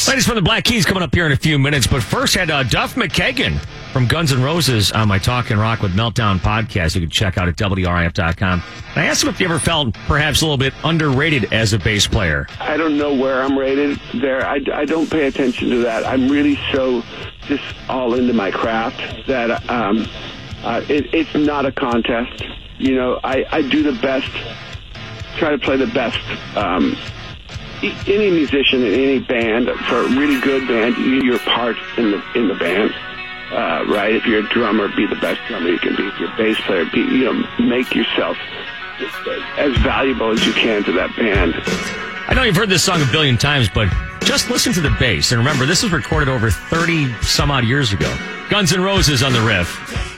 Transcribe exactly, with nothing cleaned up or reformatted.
Ladies from the Black Keys coming up here in a few minutes. But first, had uh, Duff McKagan from Guns N' Roses on my Talk and Rock with Meltdown podcast. You can check out at W R I F dot com. And I asked him if he ever felt perhaps a little bit underrated as a bass player. I don't know where I'm rated there. I, I don't pay attention to that. I'm really so just all into my craft that um, uh, it, it's not a contest. You know, I, I do the best, try to play the best. Um, any musician in any band, for a really good band, you do your part in the in the band, uh, right? If you're a drummer, be the best drummer you can be. If you're a bass player, be, you know, make yourself as valuable as you can to that band. I know you've heard this song a billion times, but just listen to the bass. And remember, this was recorded over thirty some odd years ago. Guns N' Roses on the riff.